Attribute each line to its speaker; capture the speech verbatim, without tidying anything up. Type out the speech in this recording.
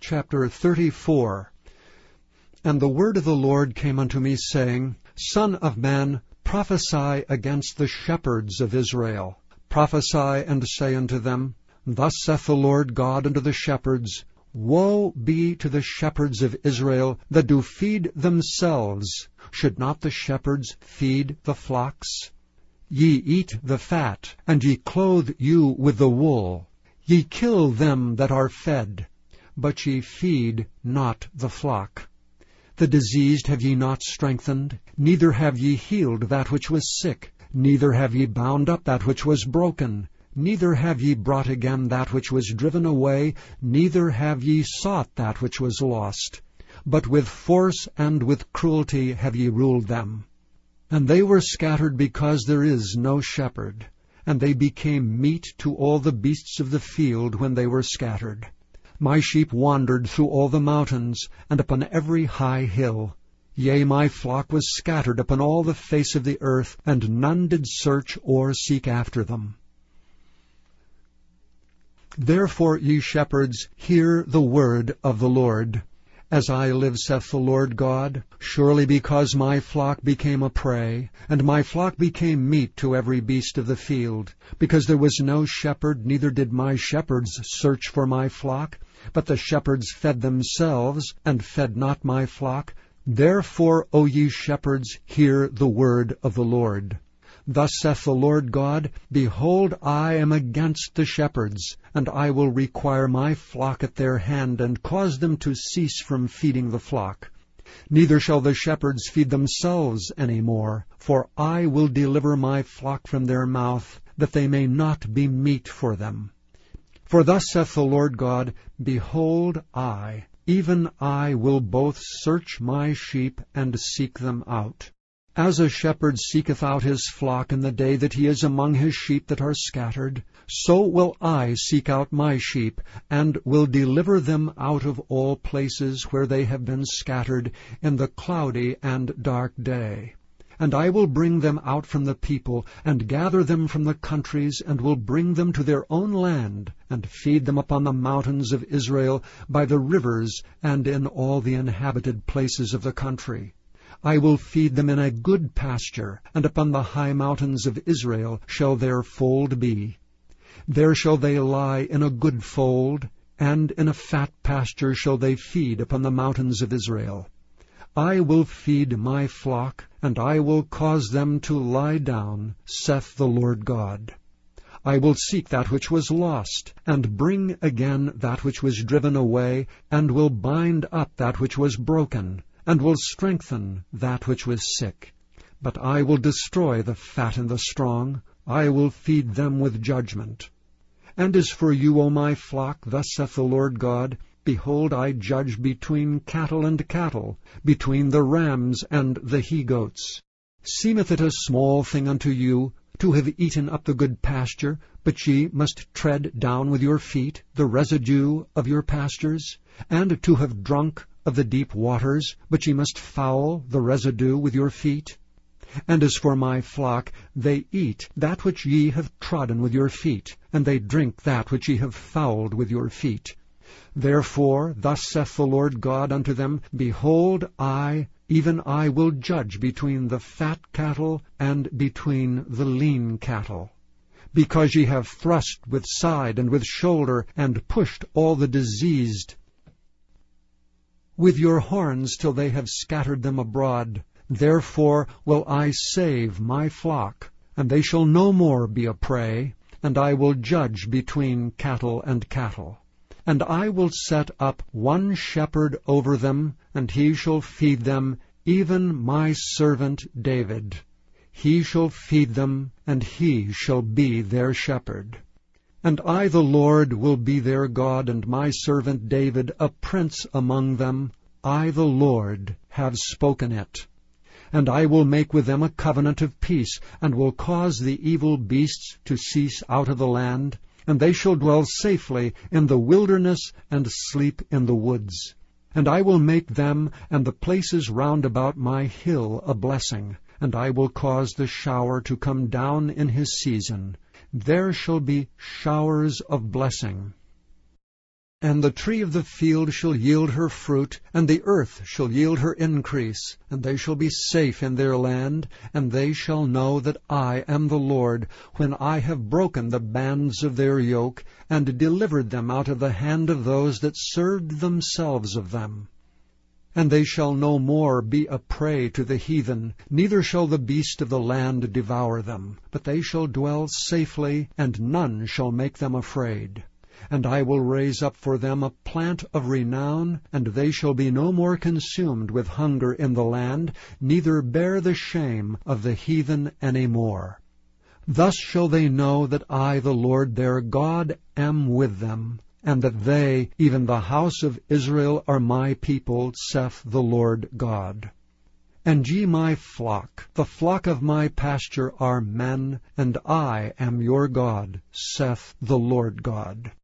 Speaker 1: chapter thirty-four. And the word of the Lord came unto me, saying, Son of man, prophesy against the shepherds of Israel. Prophesy, and say unto them, Thus saith the Lord God unto the shepherds, Woe be to the shepherds of Israel that do feed themselves. Should not the shepherds feed the flocks? Ye eat the fat, and ye clothe you with the wool. Ye kill them that are fed, but ye feed not the flock. The diseased have ye not strengthened, neither have ye healed that which was sick, neither have ye bound up that which was broken, neither have ye brought again that which was driven away, neither have ye sought that which was lost. But with force and with cruelty have ye ruled them. And they were scattered because there is no shepherd, and they became meat to all the beasts of the field when they were scattered. My sheep wandered through all the mountains, and upon every high hill. Yea, my flock was scattered upon all the face of the earth, and none did search or seek after them. Therefore, ye shepherds, hear the word of the Lord. As I live, saith the Lord God, surely because my flock became a prey, and my flock became meat to every beast of the field, because there was no shepherd, neither did my shepherds search for my flock, but the shepherds fed themselves, and fed not my flock. Therefore, O ye shepherds, hear the word of the Lord. Thus saith the Lord God, Behold, I am against the shepherds, and I will require my flock at their hand, and cause them to cease from feeding the flock. Neither shall the shepherds feed themselves any more, for I will deliver my flock from their mouth, that they may not be meat for them. For thus saith the Lord God, Behold, I, even I, will both search my sheep, and seek them out. As a shepherd seeketh out his flock in the day that he is among his sheep that are scattered, so will I seek out my sheep, and will deliver them out of all places where they have been scattered in the cloudy and dark day. And I will bring them out from the people, and gather them from the countries, and will bring them to their own land, and feed them upon the mountains of Israel, by the rivers, and in all the inhabited places of the country. I will feed them in a good pasture, and upon the high mountains of Israel shall their fold be. There shall they lie in a good fold, and in a fat pasture shall they feed upon the mountains of Israel. I will feed my flock, and I will cause them to lie down, saith the Lord God. I will seek that which was lost, and bring again that which was driven away, and will bind up that which was broken, and will strengthen that which was sick. But I will destroy the fat and the strong, I will feed them with judgment. And as for you, O my flock, thus saith the Lord God, Behold, I judge between cattle and cattle, between the rams and the he-goats. Seemeth it a small thing unto you to have eaten up the good pasture, but ye must tread down with your feet the residue of your pastures, and to have drunk of the deep waters, but ye must foul the residue with your feet? And as for my flock, they eat that which ye have trodden with your feet, and they drink that which ye have fouled with your feet. Therefore, thus saith the Lord God unto them, Behold, I, even I, will judge between the fat cattle and between the lean cattle. Because ye have thrust with side and with shoulder, and pushed all the diseased with your horns till they have scattered them abroad. Therefore will I save my flock, and they shall no more be a prey, and I will judge between cattle and cattle. And I will set up one shepherd over them, and he shall feed them, even my servant David. He shall feed them, and he shall be their shepherd. And I, the Lord, will be their God, and my servant David a prince among them. I, the Lord, have spoken it. And I will make with them a covenant of peace, and will cause the evil beasts to cease out of the land, and they shall dwell safely in the wilderness, and sleep in the woods. And I will make them and the places round about my hill a blessing, and I will cause the shower to come down in his season. There shall be showers of blessing. And the tree of the field shall yield her fruit, and the earth shall yield her increase, and they shall be safe in their land, and they shall know that I am the Lord, when I have broken the bands of their yoke, and delivered them out of the hand of those that served themselves of them. And they shall no more be a prey to the heathen, neither shall the beast of the land devour them, but they shall dwell safely, and none shall make them afraid. And I will raise up for them a plant of renown, and they shall be no more consumed with hunger in the land, neither bear the shame of the heathen any more. Thus shall they know that I, the Lord their God, am with them, and that they, even the house of Israel, are my people, saith the Lord God. And ye my flock, the flock of my pasture, are men, and I am your God, saith the Lord God.